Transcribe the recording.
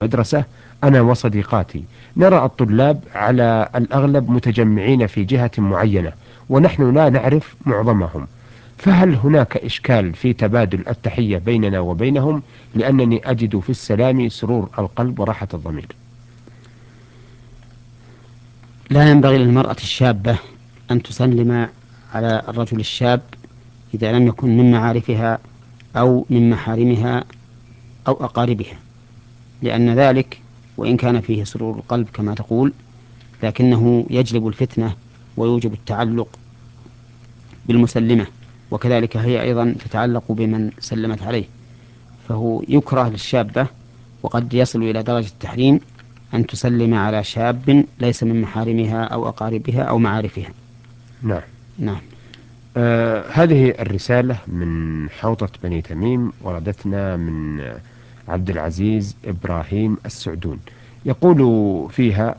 مدرسة أنا وصديقاتي، نرى الطلاب على الأغلب متجمعين في جهة معينة ونحن لا نعرف معظمهم، فهل هناك إشكال في تبادل التحية بيننا وبينهم؟ لأنني أجد في السلام سرور القلب وراحة الضمير. لا ينبغي للمرأة الشابة أن تسلم على الرجل الشاب إذا لم يكن من معارفها أو من محارمها أو أقاربها، لأن ذلك وإن كان فيه سرور القلب كما تقول، لكنه يجلب الفتنة ويوجب التعلق بالمسلمة، وكذلك هي أيضا تتعلق بمن سلمت عليه. فهو يكره للشابة وقد يصل إلى درجة التحريم أن تسلم على شاب ليس من محارمها أو أقاربها أو معارفها. نعم. نعم. هذه الرسالة من حوطة بني تميم وردتنا من عبد العزيز إبراهيم السعدون، يقول فيها: